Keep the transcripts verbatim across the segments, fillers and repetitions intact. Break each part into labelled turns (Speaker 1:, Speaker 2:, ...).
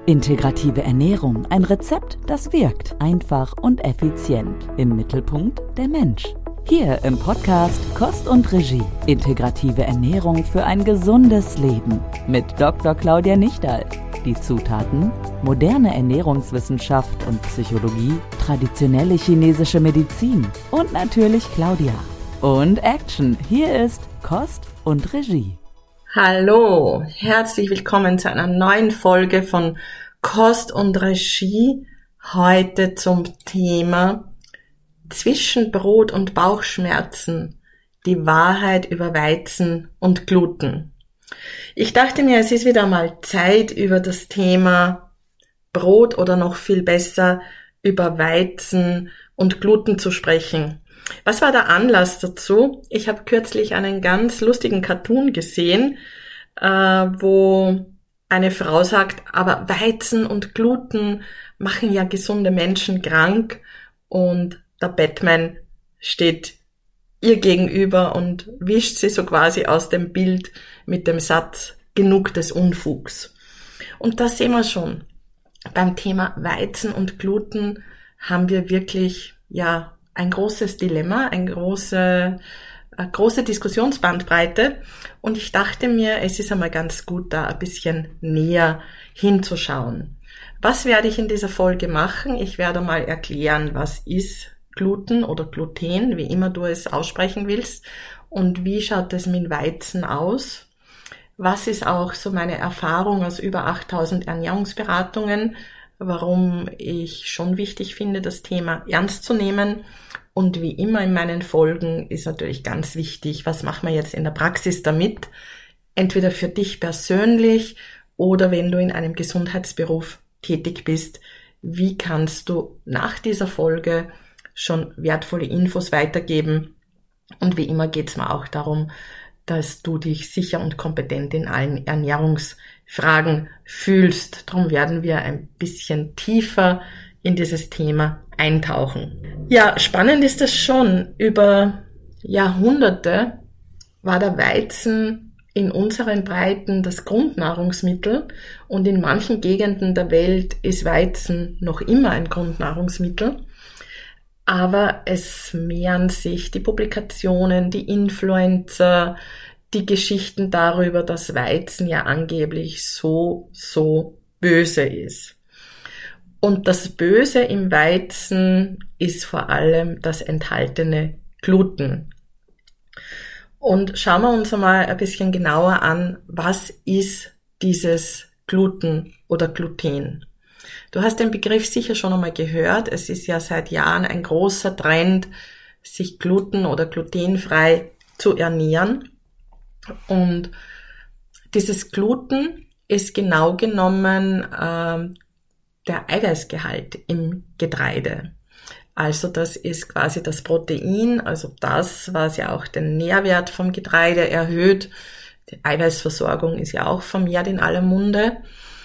Speaker 1: Integrative Ernährung, ein Rezept, das wirkt, einfach und effizient. Im Mittelpunkt der Mensch. Hier im Podcast Kost und Regie. Integrative Ernährung für ein gesundes Leben. Mit Doktor Claudia Nichterl. Die Zutaten: moderne Ernährungswissenschaft und Psychologie, traditionelle chinesische Medizin und natürlich Claudia. Und Action, hier ist Kost und Regie.
Speaker 2: Hallo, herzlich willkommen zu einer neuen Folge von Kost und Regie. Heute zum Thema zwischen Brot und Bauchschmerzen, die Wahrheit über Weizen und Gluten. Ich dachte mir, es ist wieder mal Zeit, über das Thema Brot oder noch viel besser über Weizen und Gluten zu sprechen. Was war der Anlass dazu? Ich habe kürzlich einen ganz lustigen Cartoon gesehen, äh, wo eine Frau sagt, aber Weizen und Gluten machen ja gesunde Menschen krank, und der Batman steht ihr gegenüber und wischt sie so quasi aus dem Bild mit dem Satz, genug des Unfugs. Und da sehen wir schon, beim Thema Weizen und Gluten haben wir wirklich, ja, ein großes Dilemma, eine große, eine große Diskussionsbandbreite, und ich dachte mir, es ist einmal ganz gut, da ein bisschen näher hinzuschauen. Was werde ich in dieser Folge machen? Ich werde mal erklären, was ist Gluten oder Gluten, wie immer du es aussprechen willst, und wie schaut es mit Weizen aus? Was ist auch so meine Erfahrung aus über achttausend Ernährungsberatungen, warum ich schon wichtig finde, das Thema ernst zu nehmen. Und wie immer in meinen Folgen ist natürlich ganz wichtig, was machen wir jetzt in der Praxis damit? Entweder für dich persönlich oder wenn du in einem Gesundheitsberuf tätig bist, wie kannst du nach dieser Folge schon wertvolle Infos weitergeben? Und wie immer geht es mir auch darum, dass du dich sicher und kompetent in allen Ernährungsfragen fühlst. Darum werden wir ein bisschen tiefer in dieses Thema eintauchen. Ja, spannend ist es schon. Über Jahrhunderte war der Weizen in unseren Breiten das Grundnahrungsmittel, und in manchen Gegenden der Welt ist Weizen noch immer ein Grundnahrungsmittel. Aber es mehren sich die Publikationen, die Influencer, die Geschichten darüber, dass Weizen ja angeblich so, so böse ist. Und das Böse im Weizen ist vor allem das enthaltene Gluten. Und schauen wir uns einmal ein bisschen genauer an, was ist dieses Gluten oder Gluten? Du hast den Begriff sicher schon einmal gehört. Es ist ja seit Jahren ein großer Trend, sich gluten- oder glutenfrei zu ernähren. Und dieses Gluten ist genau genommen äh, der Eiweißgehalt im Getreide. Also das ist quasi das Protein, also das, was ja auch den Nährwert vom Getreide erhöht. Die Eiweißversorgung ist ja auch vermehrt in aller Munde.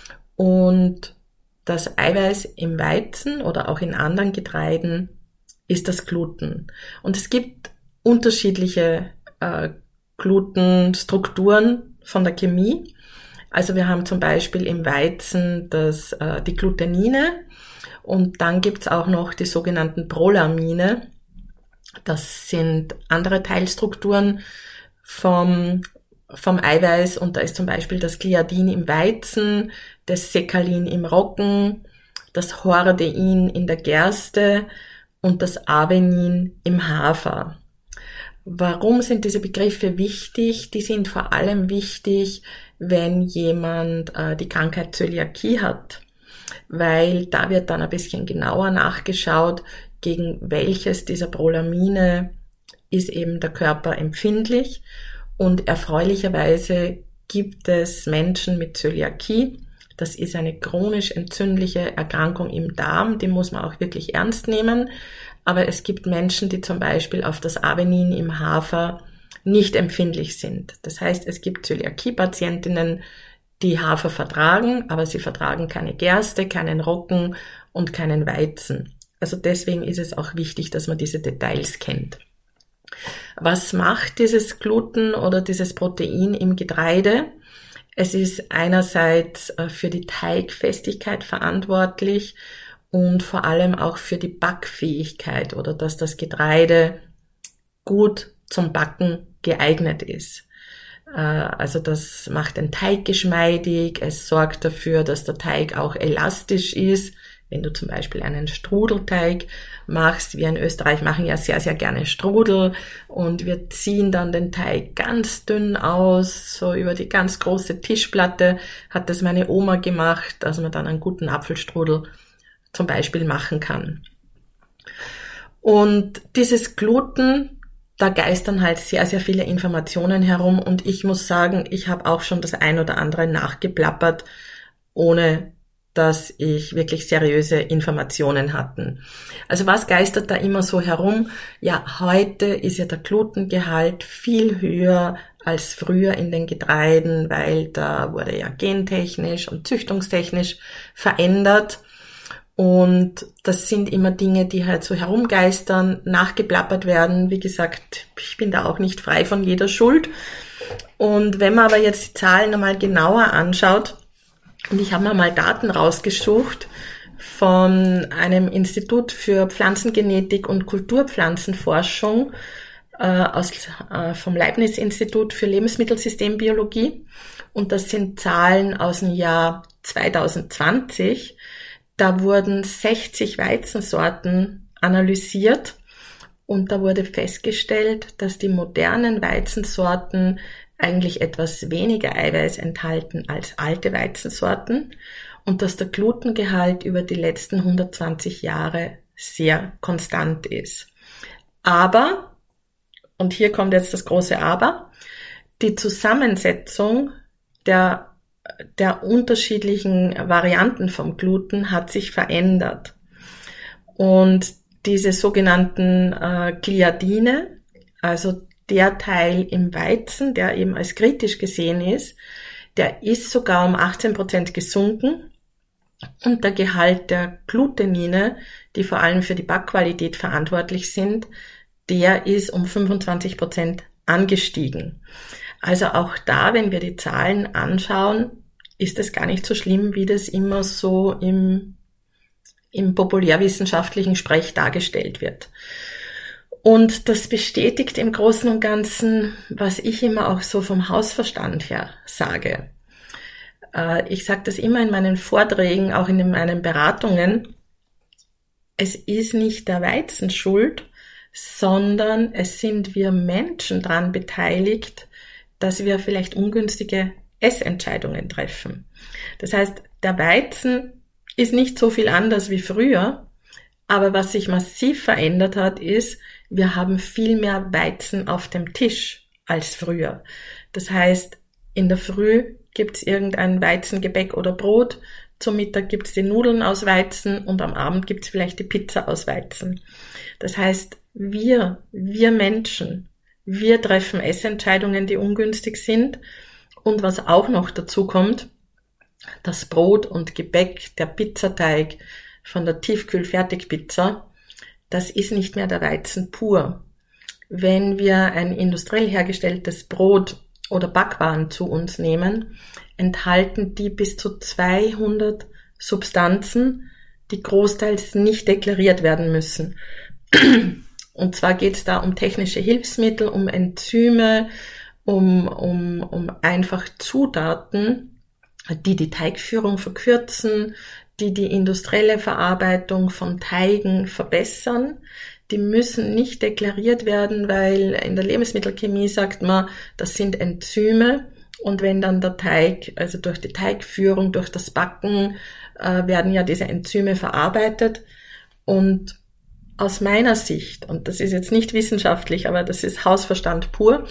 Speaker 2: Und das Eiweiß im Weizen oder auch in anderen Getreiden ist das Gluten. Und es gibt unterschiedliche äh, Glutenstrukturen von der Chemie. Also wir haben zum Beispiel im Weizen das, äh, die Glutenine, und dann gibt's auch noch die sogenannten Prolamine. Das sind andere Teilstrukturen vom vom Eiweiß, und da ist zum Beispiel das Gliadin im Weizen, das Sekalin im Roggen, das Hordein in der Gerste und das Avenin im Hafer. Warum sind diese Begriffe wichtig? Die sind vor allem wichtig, wenn jemand äh, die Krankheit Zöliakie hat, weil da wird dann ein bisschen genauer nachgeschaut, gegen welches dieser Prolamine ist eben der Körper empfindlich. Und erfreulicherweise gibt es Menschen mit Zöliakie. Das ist eine chronisch entzündliche Erkrankung im Darm, die muss man auch wirklich ernst nehmen. Aber es gibt Menschen, die zum Beispiel auf das Avenin im Hafer nicht empfindlich sind. Das heißt, es gibt Zöliakie-Patientinnen, die Hafer vertragen, aber sie vertragen keine Gerste, keinen Roggen und keinen Weizen. Also deswegen ist es auch wichtig, dass man diese Details kennt. Was macht dieses Gluten oder dieses Protein im Getreide? Es ist einerseits für die Teigfestigkeit verantwortlich und vor allem auch für die Backfähigkeit oder dass das Getreide gut zum Backen geeignet ist. Also das macht den Teig geschmeidig, es sorgt dafür, dass der Teig auch elastisch ist. Wenn du zum Beispiel einen Strudelteig machst, wir in Österreich machen ja sehr, sehr gerne Strudel und wir ziehen dann den Teig ganz dünn aus, so über die ganz große Tischplatte hat das meine Oma gemacht, dass man dann einen guten Apfelstrudel zum Beispiel machen kann. Und dieses Gluten, da geistern halt sehr, sehr viele Informationen herum und ich muss sagen, ich habe auch schon das ein oder andere nachgeplappert, ohne dass ich wirklich seriöse Informationen hatten. Also was geistert da immer so herum? Ja, heute ist ja der Glutengehalt viel höher als früher in den Getreiden, weil da wurde ja gentechnisch und züchtungstechnisch verändert. Und das sind immer Dinge, die halt so herumgeistern, nachgeplappert werden. Wie gesagt, ich bin da auch nicht frei von jeder Schuld. Und wenn man aber jetzt die Zahlen einmal genauer anschaut, und ich habe mir mal Daten rausgesucht von einem Institut für Pflanzengenetik und Kulturpflanzenforschung äh, aus, äh, vom Leibniz-Institut für Lebensmittelsystembiologie. Und das sind Zahlen aus dem Jahr zwanzig zwanzig. Da wurden sechzig Weizensorten analysiert und da wurde festgestellt, dass die modernen Weizensorten eigentlich etwas weniger Eiweiß enthalten als alte Weizensorten und dass der Glutengehalt über die letzten hundertzwanzig Jahre sehr konstant ist. Aber, und hier kommt jetzt das große Aber, die Zusammensetzung der der unterschiedlichen Varianten vom Gluten hat sich verändert. Und diese sogenannten äh, Gliadine, also der Teil im Weizen, der eben als kritisch gesehen ist, der ist sogar um achtzehn Prozent gesunken und der Gehalt der Glutenine, die vor allem für die Backqualität verantwortlich sind, der ist um fünfundzwanzig Prozent angestiegen. Also auch da, wenn wir die Zahlen anschauen, ist es gar nicht so schlimm, wie das immer so im, im populärwissenschaftlichen Sprech dargestellt wird. Und das bestätigt im Großen und Ganzen, was ich immer auch so vom Hausverstand her sage. Ich sage das immer in meinen Vorträgen, auch in meinen Beratungen. Es ist nicht der Weizen schuld, sondern es sind wir Menschen daran beteiligt, dass wir vielleicht ungünstige Essentscheidungen treffen. Das heißt, der Weizen ist nicht so viel anders wie früher, aber was sich massiv verändert hat, ist, wir haben viel mehr Weizen auf dem Tisch als früher. Das heißt, in der Früh gibt's irgendein Weizengebäck oder Brot, zum Mittag gibt's die Nudeln aus Weizen und am Abend gibt's vielleicht die Pizza aus Weizen. Das heißt, wir, wir Menschen, wir treffen Essentscheidungen, die ungünstig sind. Und was auch noch dazu kommt, das Brot und Gebäck, der Pizzateig von der Tiefkühl-Fertigpizza, das ist nicht mehr der Weizen pur. Wenn wir ein industriell hergestelltes Brot oder Backwaren zu uns nehmen, enthalten die bis zu zweihundert Substanzen, die großteils nicht deklariert werden müssen. Und zwar geht es da um technische Hilfsmittel, um Enzyme, um, um, um einfach Zutaten, die die Teigführung verkürzen, die die industrielle Verarbeitung von Teigen verbessern. Die müssen nicht deklariert werden, weil in der Lebensmittelchemie sagt man, das sind Enzyme. Und wenn dann der Teig, also durch die Teigführung, durch das Backen, äh, werden ja diese Enzyme verarbeitet. Und aus meiner Sicht, und das ist jetzt nicht wissenschaftlich, aber das ist Hausverstand pur,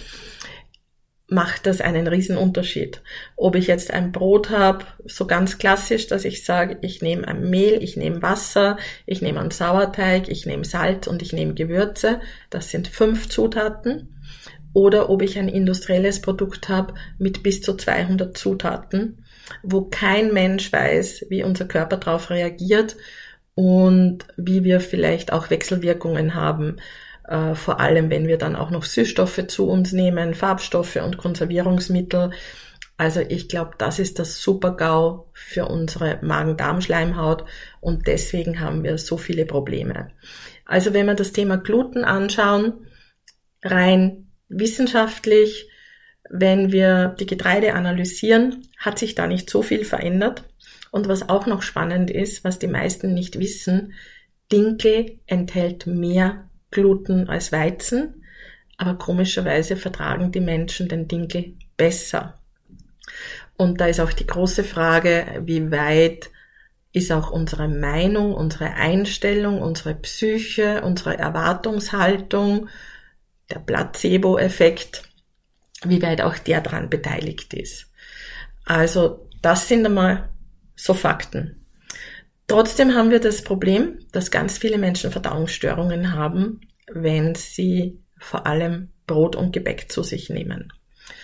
Speaker 2: macht das einen riesen Unterschied. Ob ich jetzt ein Brot habe, so ganz klassisch, dass ich sage, ich nehme ein Mehl, ich nehme Wasser, ich nehme einen Sauerteig, ich nehme Salz und ich nehme Gewürze, das sind fünf Zutaten. Oder ob ich ein industrielles Produkt habe mit bis zu zweihundert Zutaten, wo kein Mensch weiß, wie unser Körper darauf reagiert und wie wir vielleicht auch Wechselwirkungen haben. Äh, vor allem, wenn wir dann auch noch Süßstoffe zu uns nehmen, Farbstoffe und Konservierungsmittel. Also ich glaube, das ist das Super-GAU für unsere Magen-Darm-Schleimhaut und deswegen haben wir so viele Probleme. Also wenn wir das Thema Gluten anschauen, rein wissenschaftlich, wenn wir die Getreide analysieren, hat sich da nicht so viel verändert. Und was auch noch spannend ist, was die meisten nicht wissen, Dinkel enthält mehr Gluten als Weizen, aber komischerweise vertragen die Menschen den Dinkel besser. Und da ist auch die große Frage, wie weit ist auch unsere Meinung, unsere Einstellung, unsere Psyche, unsere Erwartungshaltung, der Placebo-Effekt, wie weit auch der daran beteiligt ist. Also das sind einmal so Fakten. Trotzdem haben wir das Problem, dass ganz viele Menschen Verdauungsstörungen haben, wenn sie vor allem Brot und Gebäck zu sich nehmen.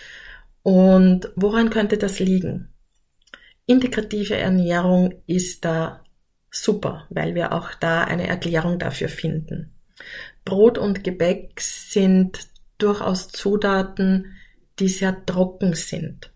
Speaker 2: Und woran könnte das liegen? Integrative Ernährung ist da super, weil wir auch da eine Erklärung dafür finden. Brot und Gebäck sind durchaus Zutaten, die sehr trocken sind.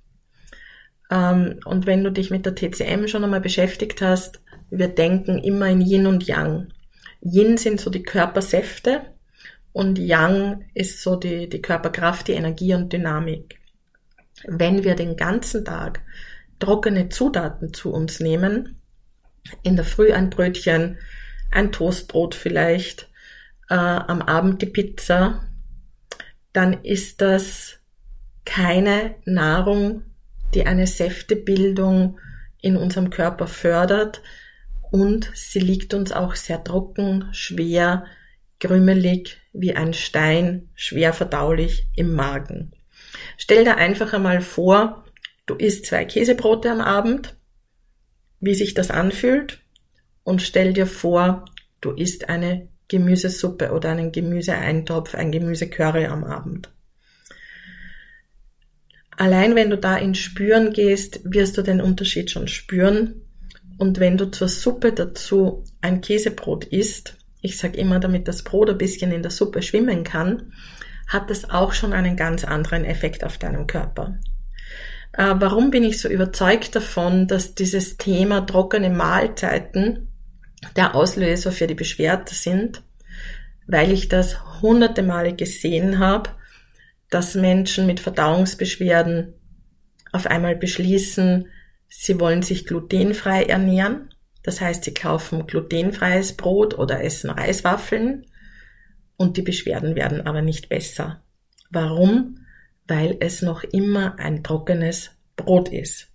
Speaker 2: Und wenn du dich mit der T C M schon einmal beschäftigt hast, wir denken immer in Yin und Yang. Yin sind so die Körpersäfte und Yang ist so die, die Körperkraft, die Energie und Dynamik. Wenn wir den ganzen Tag trockene Zutaten zu uns nehmen, in der Früh ein Brötchen, ein Toastbrot vielleicht, äh, am Abend die Pizza, dann ist das keine Nahrung, die eine Säftebildung in unserem Körper fördert und sie liegt uns auch sehr trocken, schwer, krümelig wie ein Stein, schwer verdaulich im Magen. Stell dir einfach einmal vor, du isst zwei Käsebrote am Abend, wie sich das anfühlt, und stell dir vor, du isst eine Gemüsesuppe oder einen Gemüseeintopf, ein Gemüsecurry am Abend. Allein wenn du da ins Spüren gehst, wirst du den Unterschied schon spüren. Und wenn du zur Suppe dazu ein Käsebrot isst, ich sage immer, damit das Brot ein bisschen in der Suppe schwimmen kann, hat das auch schon einen ganz anderen Effekt auf deinen Körper. Äh, warum bin ich so überzeugt davon, dass dieses Thema trockene Mahlzeiten der Auslöser für die Beschwerden sind? Weil ich das hunderte Male gesehen habe, dass Menschen mit Verdauungsbeschwerden auf einmal beschließen, sie wollen sich glutenfrei ernähren. Das heißt, sie kaufen glutenfreies Brot oder essen Reiswaffeln und die Beschwerden werden aber nicht besser. Warum? Weil es noch immer ein trockenes Brot ist.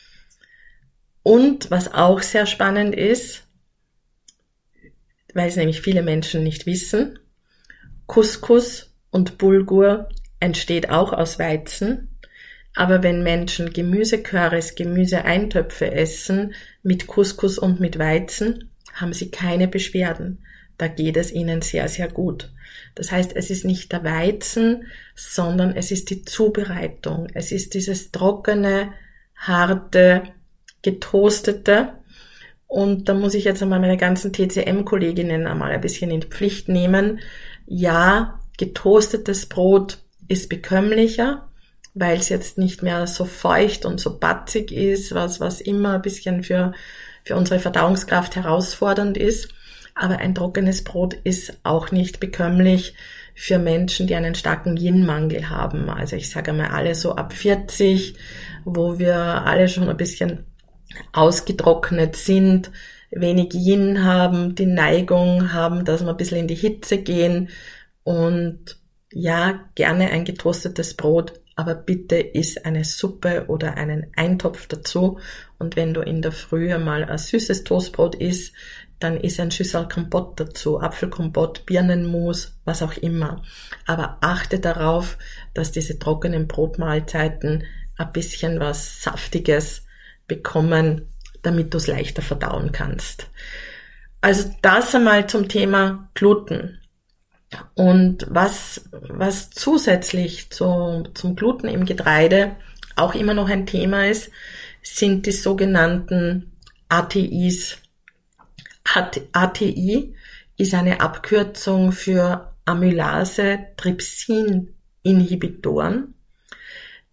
Speaker 2: Und was auch sehr spannend ist, weil es nämlich viele Menschen nicht wissen, Couscous und Bulgur entsteht auch aus Weizen, aber wenn Menschen Gemüsecurrys, Gemüseeintöpfe essen mit Couscous und mit Weizen, haben sie keine Beschwerden. Da geht es ihnen sehr, sehr gut. Das heißt, es ist nicht der Weizen, sondern es ist die Zubereitung. Es ist dieses trockene, harte, getoastete. Und da muss ich jetzt einmal meine ganzen T C M-Kolleginnen einmal ein bisschen in die Pflicht nehmen. Ja, getoastetes Brot ist bekömmlicher, weil es jetzt nicht mehr so feucht und so batzig ist, was, was immer ein bisschen für, für unsere Verdauungskraft herausfordernd ist. Aber ein trockenes Brot ist auch nicht bekömmlich für Menschen, die einen starken Yin-Mangel haben. Also ich sage mal alle so ab vierzig, wo wir alle schon ein bisschen ausgetrocknet sind, wenig Yin haben, die Neigung haben, dass wir ein bisschen in die Hitze gehen und ja, gerne ein getoastetes Brot, aber bitte iss eine Suppe oder einen Eintopf dazu und wenn du in der Früh mal ein süßes Toastbrot isst, dann iss ein Schüssel Kompott dazu, Apfelkompott, Birnenmus, was auch immer. Aber achte darauf, dass diese trockenen Brotmahlzeiten ein bisschen was Saftiges bekommen, damit du es leichter verdauen kannst. Also das einmal zum Thema Gluten. Und was, was zusätzlich zu, zum Gluten im Getreide auch immer noch ein Thema ist, sind die sogenannten A T Is. A T I ist eine Abkürzung für Amylase-Trypsin-Inhibitoren.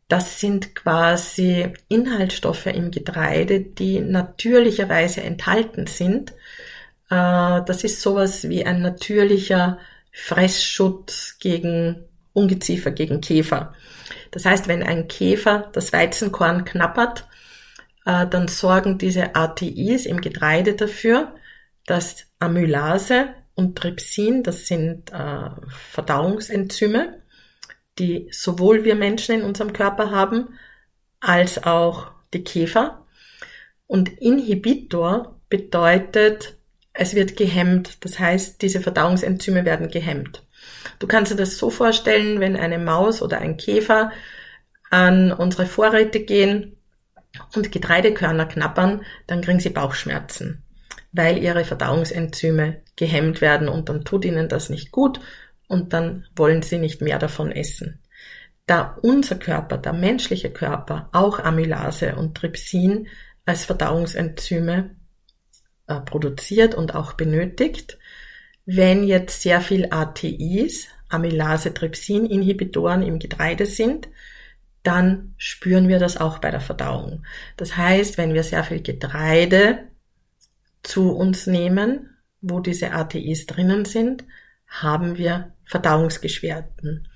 Speaker 2: Das sind quasi Inhaltsstoffe im Getreide, die natürlicherweise enthalten sind. Das ist sowas wie ein natürlicher Fressschutz gegen Ungeziefer, gegen Käfer. Das heißt, wenn ein Käfer das Weizenkorn knabbert, dann sorgen diese A T Is im Getreide dafür, dass Amylase und Trypsin, das sind Verdauungsenzyme, die sowohl wir Menschen in unserem Körper haben, als auch die Käfer. Und Inhibitor bedeutet, es wird gehemmt. Das heißt, diese Verdauungsenzyme werden gehemmt. Du kannst dir das so vorstellen, wenn eine Maus oder ein Käfer an unsere Vorräte gehen und Getreidekörner knabbern, dann kriegen sie Bauchschmerzen, weil ihre Verdauungsenzyme gehemmt werden und dann tut ihnen das nicht gut. Und dann wollen sie nicht mehr davon essen. Da unser Körper, der menschliche Körper, auch Amylase und Trypsin als Verdauungsenzyme äh, produziert und auch benötigt, wenn jetzt sehr viel A T Is, Amylase-Trypsin-Inhibitoren im Getreide sind, dann spüren wir das auch bei der Verdauung. Das heißt, wenn wir sehr viel Getreide zu uns nehmen, wo diese A T Is drinnen sind, haben wir Verdauungsbeschwerden.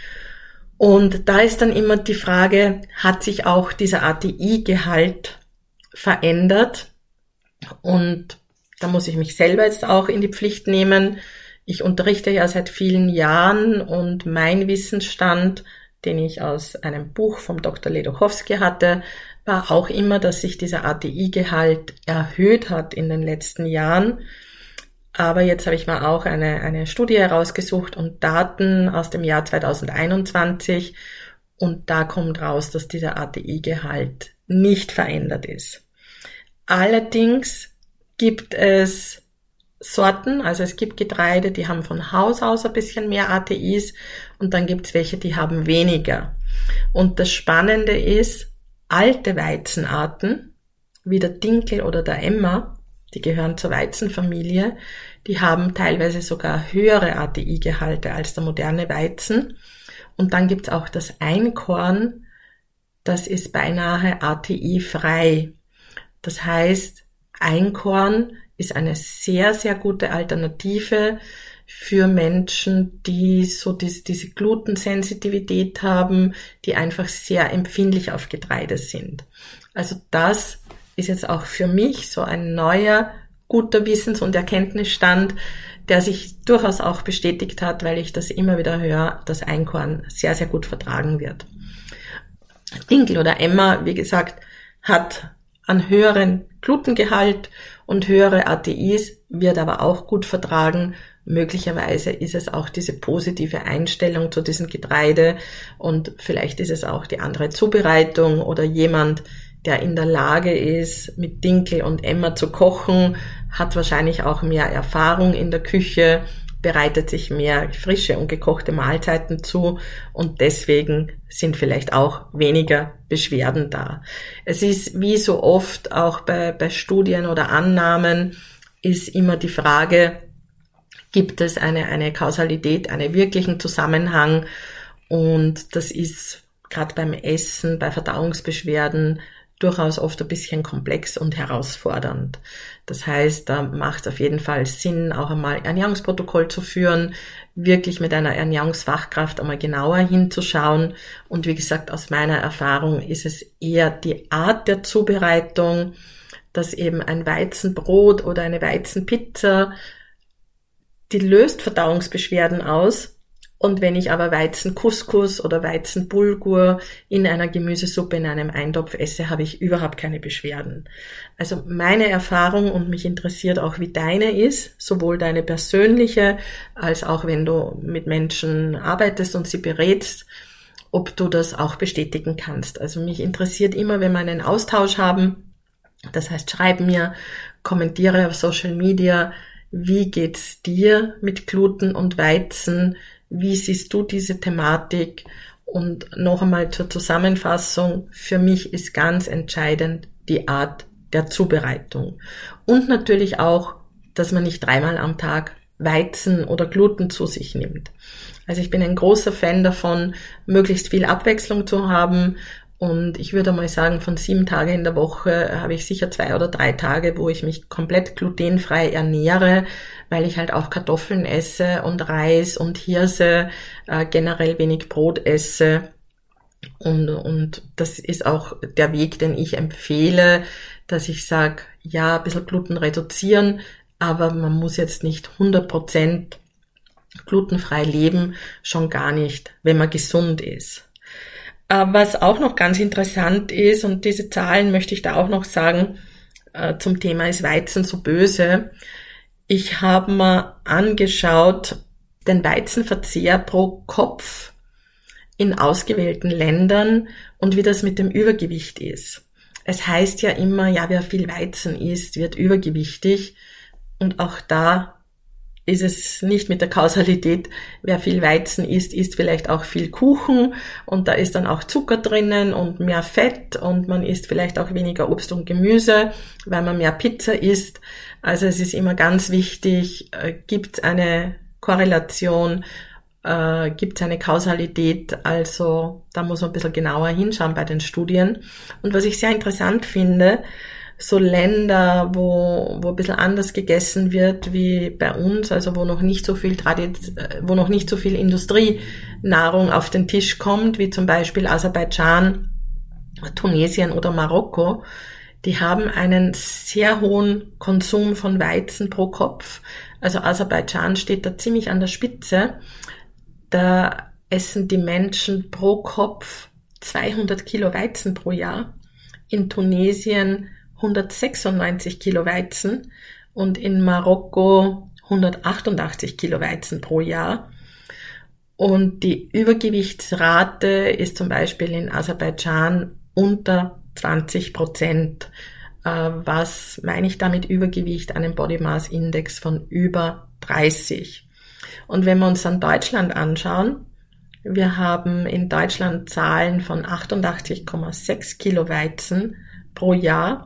Speaker 2: Und da ist dann immer die Frage, hat sich auch dieser A T I-Gehalt verändert? Und da muss ich mich selber jetzt auch in die Pflicht nehmen. Ich unterrichte ja seit vielen Jahren und mein Wissensstand, den ich aus einem Buch vom Doktor Ledochowski hatte, war auch immer, dass sich dieser A T I-Gehalt erhöht hat in den letzten Jahren. Aber jetzt habe ich mal auch eine, eine Studie herausgesucht und Daten aus dem Jahr zweitausendeinundzwanzig und da kommt raus, dass dieser A T I-Gehalt nicht verändert ist. Allerdings gibt es Sorten, also es gibt Getreide, die haben von Haus aus ein bisschen mehr A T Is und dann gibt es welche, die haben weniger. Und das Spannende ist, alte Weizenarten, wie der Dinkel oder der Emmer, die gehören zur Weizenfamilie, die haben teilweise sogar höhere A T I-Gehalte als der moderne Weizen. Und dann gibt's auch das Einkorn, das ist beinahe A T I-frei. Das heißt, Einkorn ist eine sehr, sehr gute Alternative für Menschen, die so diese, diese Glutensensitivität haben, die einfach sehr empfindlich auf Getreide sind. Also das ist jetzt auch für mich so ein neuer, guter Wissens- und Erkenntnisstand, der sich durchaus auch bestätigt hat, weil ich das immer wieder höre, dass Einkorn sehr, sehr gut vertragen wird. Dinkel oder Emmer, wie gesagt, hat einen höheren Glutengehalt und höhere A T Is, wird aber auch gut vertragen. Möglicherweise ist es auch diese positive Einstellung zu diesem Getreide und vielleicht ist es auch die andere Zubereitung oder jemand, der in der Lage ist, mit Dinkel und Emmer zu kochen, hat wahrscheinlich auch mehr Erfahrung in der Küche, bereitet sich mehr frische und gekochte Mahlzeiten zu und deswegen sind vielleicht auch weniger Beschwerden da. Es ist wie so oft auch bei, bei Studien oder Annahmen ist immer die Frage, gibt es eine, eine Kausalität, einen wirklichen Zusammenhang? Und das ist gerade beim Essen, bei Verdauungsbeschwerden durchaus oft ein bisschen komplex und herausfordernd. Das heißt, da macht es auf jeden Fall Sinn, auch einmal Ernährungsprotokoll zu führen, wirklich mit einer Ernährungsfachkraft einmal genauer hinzuschauen. Und wie gesagt, aus meiner Erfahrung ist es eher die Art der Zubereitung, dass eben ein Weizenbrot oder eine Weizenpizza, die löst Verdauungsbeschwerden aus. Und wenn ich aber Weizencouscous oder Weizenbulgur in einer Gemüsesuppe in einem Eintopf esse, habe ich überhaupt keine Beschwerden. Also meine Erfahrung und mich interessiert auch, wie deine ist, sowohl deine persönliche, als auch wenn du mit Menschen arbeitest und sie berätst, ob du das auch bestätigen kannst. Also mich interessiert immer, wenn wir einen Austausch haben. Das heißt, schreib mir, kommentiere auf Social Media, wie geht's dir mit Gluten und Weizen? Wie siehst du diese Thematik? Und noch einmal zur Zusammenfassung. Für mich ist ganz entscheidend die Art der Zubereitung. Und natürlich auch, dass man nicht dreimal am Tag Weizen oder Gluten zu sich nimmt. Also ich bin ein großer Fan davon, möglichst viel Abwechslung zu haben. Und ich würde mal sagen, von sieben Tagen in der Woche habe ich sicher zwei oder drei Tage, wo ich mich komplett glutenfrei ernähre, weil ich halt auch Kartoffeln esse und Reis und Hirse, äh, generell wenig Brot esse. Und, und das ist auch der Weg, den ich empfehle, dass ich sage, ja, ein bisschen Gluten reduzieren, aber man muss jetzt nicht hundert Prozent glutenfrei leben, schon gar nicht, wenn man gesund ist. Was auch noch ganz interessant ist, und diese Zahlen möchte ich da auch noch sagen, zum Thema ist Weizen so böse. Ich habe mir angeschaut, den Weizenverzehr pro Kopf in ausgewählten Ländern und wie das mit dem Übergewicht ist. Es heißt ja immer, ja, wer viel Weizen isst, wird übergewichtig. Und auch da ist es nicht mit der Kausalität, wer viel Weizen isst, isst vielleicht auch viel Kuchen und da ist dann auch Zucker drinnen und mehr Fett und man isst vielleicht auch weniger Obst und Gemüse, weil man mehr Pizza isst. Also es ist immer ganz wichtig, äh, gibt es eine Korrelation, äh, gibt es eine Kausalität, also da muss man ein bisschen genauer hinschauen bei den Studien. Und was ich sehr interessant finde, so Länder, wo, wo ein bisschen anders gegessen wird wie bei uns, also wo noch nicht so viel Tradition, wo noch nicht so viel Industrienahrung auf den Tisch kommt, wie zum Beispiel Aserbaidschan, Tunesien oder Marokko, die haben einen sehr hohen Konsum von Weizen pro Kopf. Also Aserbaidschan steht da ziemlich an der Spitze. Da essen die Menschen pro Kopf zweihundert Kilo Weizen pro Jahr. In Tunesien hundertsechsundneunzig Kilo Weizen und in Marokko hundertachtundachtzig Kilo Weizen pro Jahr. Und die Übergewichtsrate ist zum Beispiel in Aserbaidschan unter zwanzig Prozent. Was meine ich damit Übergewicht? Einen Body Mass Index von über dreißig. Und wenn wir uns dann Deutschland anschauen, wir haben in Deutschland Zahlen von achtundachtzig Komma sechs Kilo Weizen pro Jahr.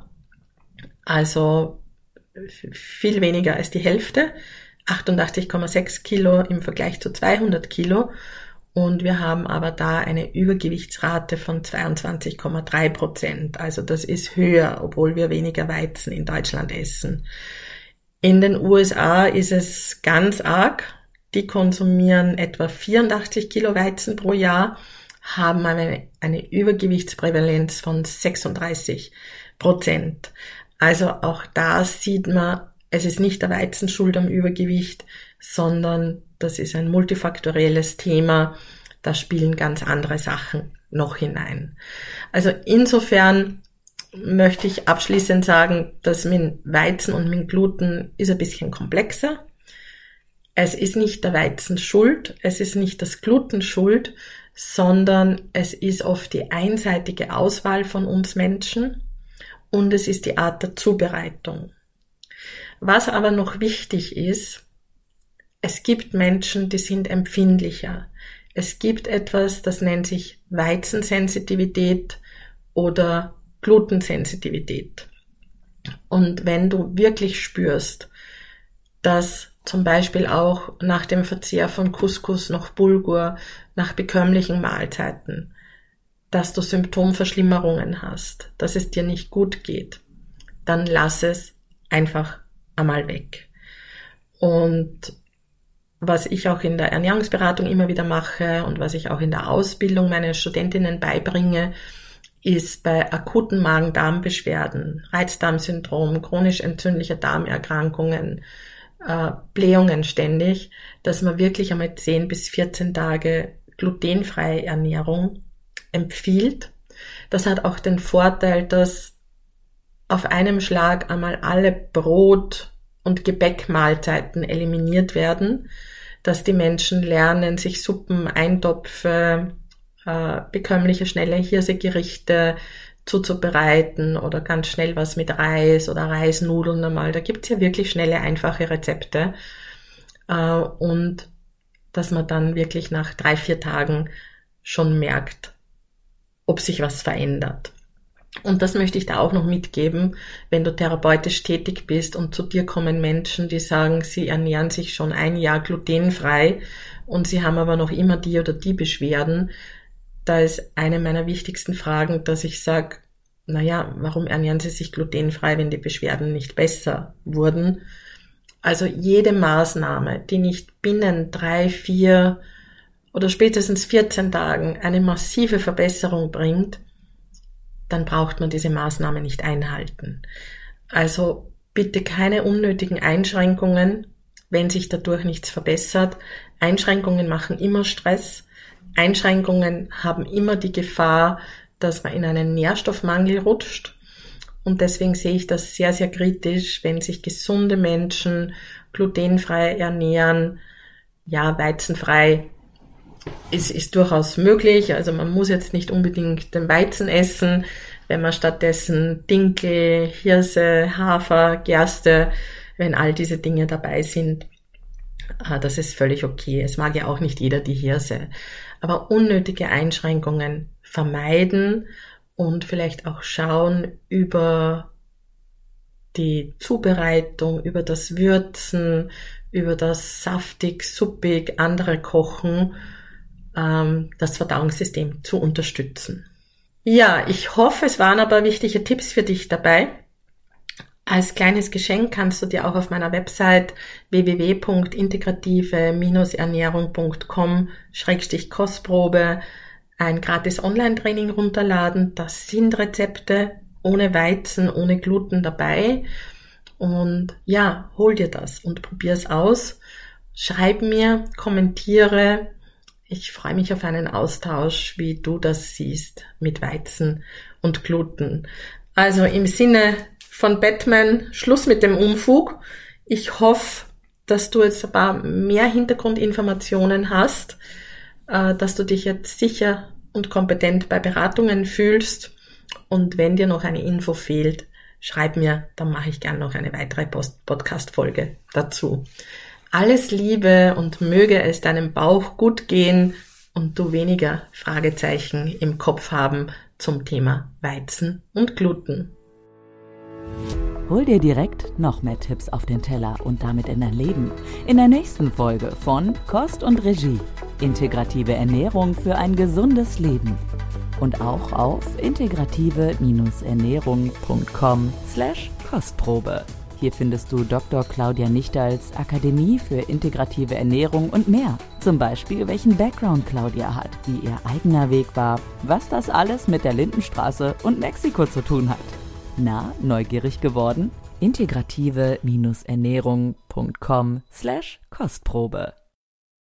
Speaker 2: Also viel weniger als die Hälfte, achtundachtzig Komma sechs Kilo im Vergleich zu zweihundert Kilo. Und wir haben aber da eine Übergewichtsrate von zweiundzwanzig Komma drei Prozent. Also das ist höher, obwohl wir weniger Weizen in Deutschland essen. In den U S A ist es ganz arg. Die konsumieren etwa vierundachtzig Kilo Weizen pro Jahr, haben eine, eine Übergewichtsprävalenz von sechsunddreißig Prozent. Also auch da sieht man, es ist nicht der Weizen schuld am Übergewicht, sondern das ist ein multifaktorielles Thema. Da spielen ganz andere Sachen noch hinein. Also insofern möchte ich abschließend sagen, dass mit Weizen und mit Gluten ist ein bisschen komplexer. Es ist nicht der Weizen schuld, es ist nicht das Gluten schuld, sondern es ist oft die einseitige Auswahl von uns Menschen. Und es ist die Art der Zubereitung. Was aber noch wichtig ist, es gibt Menschen, die sind empfindlicher. Es gibt etwas, das nennt sich Weizensensitivität oder Glutensensitivität. Und wenn du wirklich spürst, dass zum Beispiel auch nach dem Verzehr von Couscous noch Bulgur, nach bekömmlichen Mahlzeiten, dass du Symptomverschlimmerungen hast, dass es dir nicht gut geht, dann lass es einfach einmal weg. Und was ich auch in der Ernährungsberatung immer wieder mache und was ich auch in der Ausbildung meinen Studentinnen beibringe, ist bei akuten Magen-Darm-Beschwerden, Reizdarmsyndrom, chronisch entzündliche Darmerkrankungen, äh, Blähungen ständig, dass man wirklich einmal zehn bis vierzehn Tage glutenfreie Ernährung empfiehlt. Das hat auch den Vorteil, dass auf einem Schlag einmal alle Brot- und Gebäckmahlzeiten eliminiert werden, dass die Menschen lernen, sich Suppen, Eintopfe, äh, bekömmliche, schnelle Hirsegerichte zuzubereiten oder ganz schnell was mit Reis oder Reisnudeln einmal. Da gibt's ja wirklich schnelle, einfache Rezepte. Äh, und dass man dann wirklich nach drei, vier Tagen schon merkt, ob sich was verändert. Und das möchte ich da auch noch mitgeben, wenn du therapeutisch tätig bist und zu dir kommen Menschen, die sagen, sie ernähren sich schon ein Jahr glutenfrei und sie haben aber noch immer die oder die Beschwerden. Da ist eine meiner wichtigsten Fragen, dass ich sage, naja, warum ernähren sie sich glutenfrei, wenn die Beschwerden nicht besser wurden? Also jede Maßnahme, die nicht binnen drei, vier oder spätestens vierzehn Tagen eine massive Verbesserung bringt, dann braucht man diese Maßnahme nicht einhalten. Also bitte keine unnötigen Einschränkungen, wenn sich dadurch nichts verbessert. Einschränkungen machen immer Stress. Einschränkungen haben immer die Gefahr, dass man in einen Nährstoffmangel rutscht. Und deswegen sehe ich das sehr, sehr kritisch, wenn sich gesunde Menschen glutenfrei ernähren. Ja, weizenfrei ist, ist durchaus möglich. Also man muss jetzt nicht unbedingt den Weizen essen, wenn man stattdessen Dinkel, Hirse, Hafer, Gerste, wenn all diese Dinge dabei sind, das ist völlig okay. Es mag ja auch nicht jeder die Hirse. Aber unnötige Einschränkungen vermeiden und vielleicht auch schauen über die Zubereitung, über das Würzen, über das saftig, suppig, andere Kochen, ähm, das Verdauungssystem zu unterstützen. Ja, ich hoffe, es waren aber wichtige Tipps für dich dabei. Als kleines Geschenk kannst du dir auch auf meiner Website w w w punkt integrative ernährung punkt com Schrägstrich Kostprobe ein gratis Online-Training runterladen. Das sind Rezepte ohne Weizen, ohne Gluten dabei. Und ja, hol dir das und probier es aus. Schreib mir, kommentiere. Ich freue mich auf einen Austausch, wie du das siehst mit Weizen und Gluten. Also im Sinne von Batman, Schluss mit dem Unfug. Ich hoffe, dass du jetzt ein paar mehr Hintergrundinformationen hast, dass du dich jetzt sicher und kompetent bei Beratungen fühlst. Und wenn dir noch eine Info fehlt, schreib mir, dann mache ich gern noch eine weitere Podcast-Folge dazu. Alles Liebe und möge es deinem Bauch gut gehen und du weniger Fragezeichen im Kopf haben zum Thema Weizen und Gluten.
Speaker 1: Hol dir direkt noch mehr Tipps auf den Teller und damit in dein Leben. In der nächsten Folge von Kost und Regie. Integrative Ernährung für ein gesundes Leben. Und auch auf integrative ernährung punkt com slash Kostprobe. Hier findest du Doktor Claudia Nichtals Akademie für integrative Ernährung und mehr. Zum Beispiel, welchen Background Claudia hat, wie ihr eigener Weg war, was das alles mit der Lindenstraße und Mexiko zu tun hat. Na, neugierig geworden? integrative ernährung punkt com slash Kostprobe